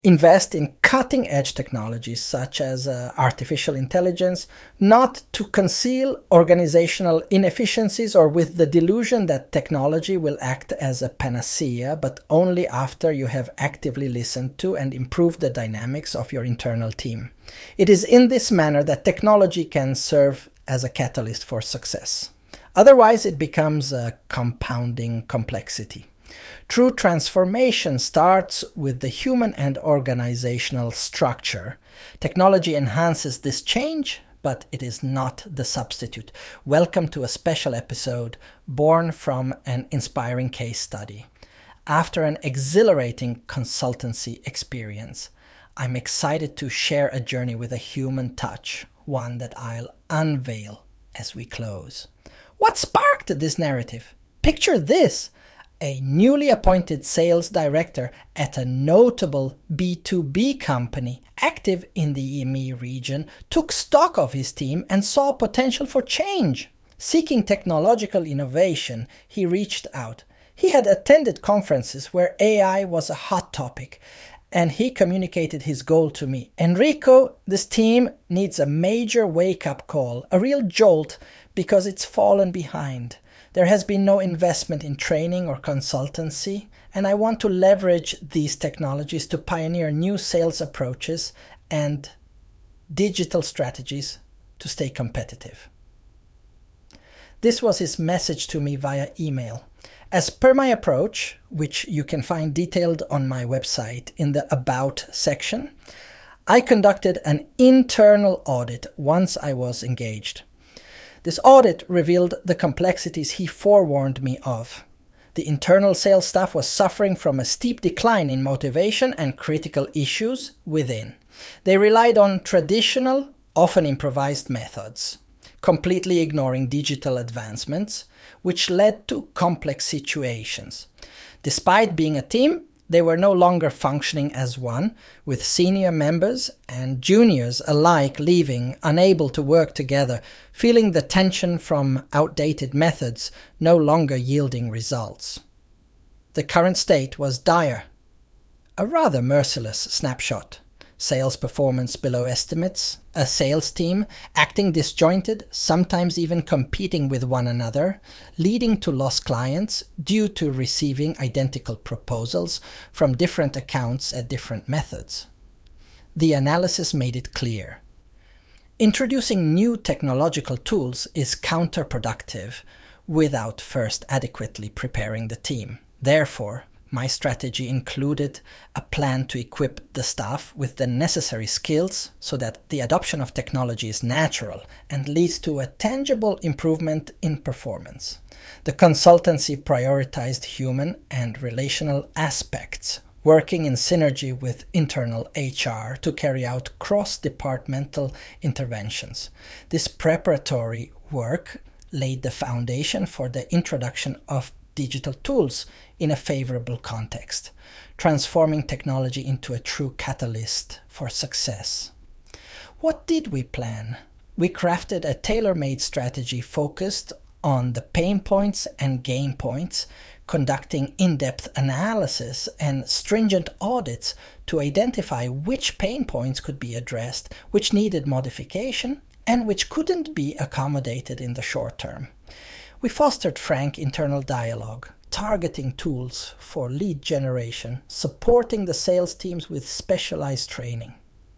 invest in cutting-edge technologies such as artificial intelligence, not to conceal organizational inefficiencies or with the delusion that technology will act as a panacea, but only after you have actively listened to and improved the dynamics of your internal team. It is in this manner that technology can serve as a catalyst for success. Otherwise, it becomes a compounding complexity. True transformation starts with the human and organizational structure. Technology enhances this change, but it is not the substitute. Welcome to a special episode born from an inspiring case study. After an exhilarating consultancy experience, I'm excited to share a journey with a human touch, one that I'll unveil as we close. What sparked this narrative? Picture this. A newly appointed sales director at a notable B2B company active in the EMEA region took stock of his team and saw potential for change. Seeking technological innovation, he reached out. He had attended conferences where AI was a hot topic, and he communicated his goal to me. Enrico, this team needs a major wake-up call, a real jolt, because it's fallen behind. There has been no investment in training or consultancy, and I want to leverage these technologies to pioneer new sales approaches and digital strategies to stay competitive. This was his message to me via email. As per my approach, which you can find detailed on my website in the About section, I conducted an internal audit once I was engaged. This audit revealed the complexities he forewarned me of. The internal sales staff was suffering from a steep decline in motivation and critical issues within. They relied on traditional, often improvised methods, completely ignoring digital advancements, which led to complex situations. Despite being a team, they were no longer functioning as one, with senior members and juniors alike leaving, unable to work together, feeling the tension from outdated methods no longer yielding results. The current state was dire. A rather merciless snapshot. Sales performance below estimates, a sales team acting disjointed, sometimes even competing with one another, leading to lost clients due to receiving identical proposals from different accounts at different methods. The analysis made it clear. Introducing new technological tools is counterproductive without first adequately preparing the team. Therefore, my strategy included a plan to equip the staff with the necessary skills so that the adoption of technology is natural and leads to a tangible improvement in performance. The consultancy prioritized human and relational aspects, working in synergy with internal HR to carry out cross-departmental interventions. This preparatory work laid the foundation for the introduction of digital tools in a favorable context, transforming technology into a true catalyst for success. What did we plan? We crafted a tailor-made strategy focused on the pain points and gain points, conducting in-depth analysis and stringent audits to identify which pain points could be addressed, which needed modification, and which couldn't be accommodated in the short term. We fostered frank internal dialogue, targeting tools for lead generation, supporting the sales teams with specialized training.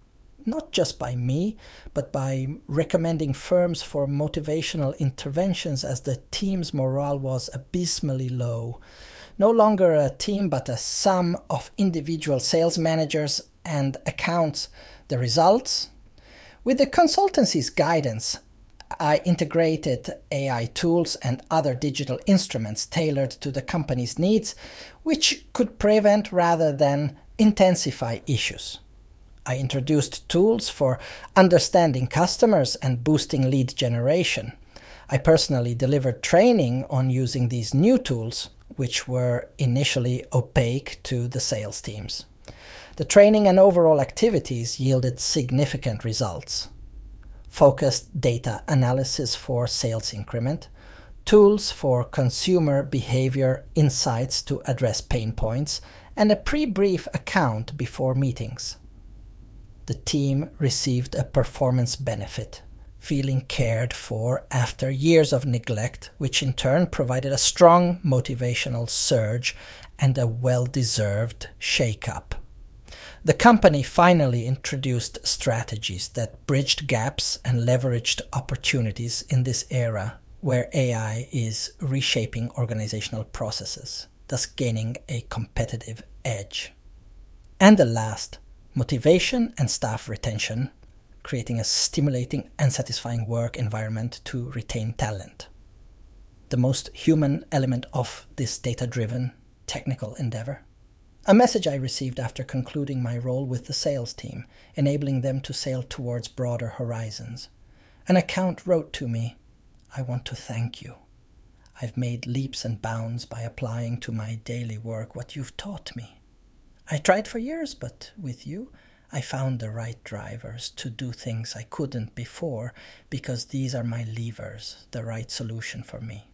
Not just by me, but by recommending firms for motivational interventions as the team's morale was abysmally low. No longer a team, but a sum of individual sales managers and accounts. The results? With the consultancy's guidance, I integrated AI tools and other digital instruments tailored to the company's needs, which could prevent rather than intensify issues. I introduced tools for understanding customers and boosting lead generation. I personally delivered training on using these new tools, which were initially opaque to the sales teams. The training and overall activities yielded significant results. Focused data analysis for sales increment, tools for consumer behavior insights to address pain points, and a pre-brief account before meetings. The team received a performance benefit, feeling cared for after years of neglect, which in turn provided a strong motivational surge and a well-deserved shake-up. The company finally introduced strategies that bridged gaps and leveraged opportunities in this era where AI is reshaping organizational processes, thus gaining a competitive edge. And the last, motivation and staff retention, creating a stimulating and satisfying work environment to retain talent. The most human element of this data-driven technical endeavor. A message I received after concluding my role with the sales team, enabling them to sail towards broader horizons. An account wrote to me, "I want to thank you. I've made leaps and bounds by applying to my daily work what you've taught me. I tried for years, but with you, I found the right drivers to do things I couldn't before because these are my levers, the right solution for me.